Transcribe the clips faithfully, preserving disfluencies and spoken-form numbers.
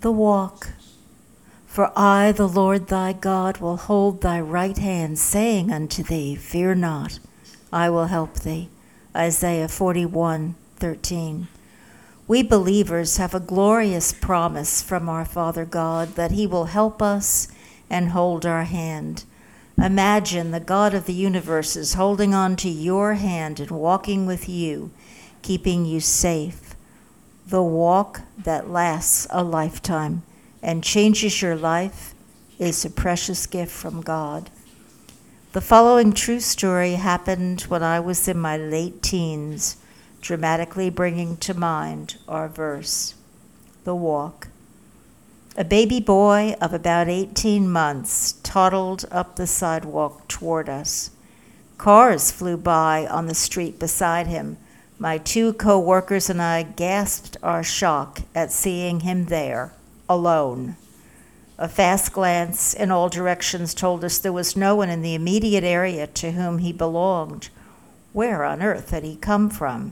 The walk. For I, the Lord thy God, will hold thy right hand, saying unto thee, Fear not, I will help thee. Isaiah forty-one thirteen. We believers have a glorious promise from our Father God that he will help us and hold our hand. Imagine the God of the universe is holding on to your hand and walking with you, keeping you safe. The walk that lasts a lifetime and changes your life is a precious gift from God. The following true story happened when I was in my late teens, dramatically bringing to mind our verse, The Walk. A baby boy of about eighteen months toddled up the sidewalk toward us. Cars flew by on the street beside him. My two co-workers and I gasped our shock at seeing him there, alone. A fast glance in all directions told us there was no one in the immediate area to whom he belonged. Where on earth had he come from?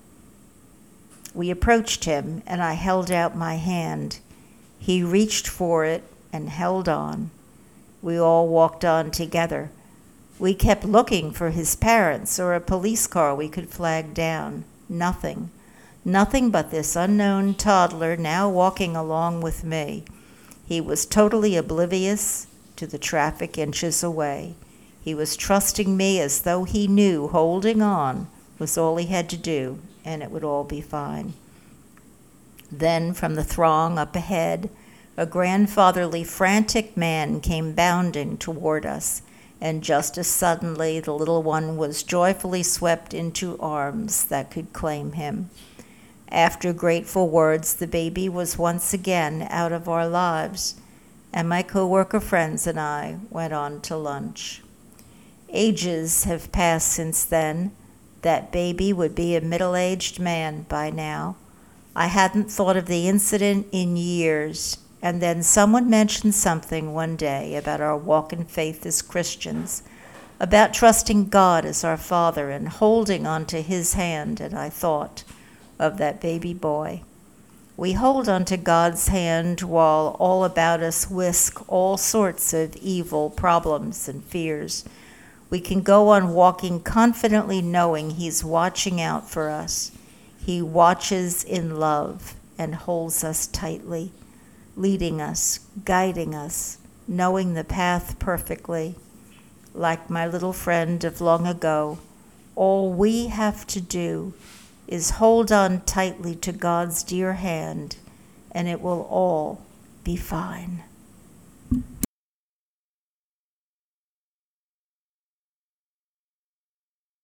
We approached him, and I held out my hand. He reached for it and held on. We all walked on together. We kept looking for his parents or a police car we could flag down. Nothing. Nothing but this unknown toddler now walking along with me. He was totally oblivious to the traffic inches away. He was trusting me as though he knew holding on was all he had to do, and it would all be fine. Then from the throng up ahead, a grandfatherly, frantic man came bounding toward us, and just as suddenly the little one was joyfully swept into arms that could claim him. After grateful words, the baby was once again out of our lives, and my co-worker friends and I went on to lunch. Ages have passed since then. That baby would be a middle-aged man by now. I hadn't thought of the incident in years, and then someone mentioned something one day about our walk in faith as Christians, about trusting God as our Father and holding onto his hand, and I thought of that baby boy. We hold onto God's hand while all about us whisk all sorts of evil problems and fears. We can go on walking confidently knowing he's watching out for us. He watches in love and holds us tightly, leading us, guiding us, knowing the path perfectly. Like my little friend of long ago, all we have to do is hold on tightly to God's dear hand, and it will all be fine.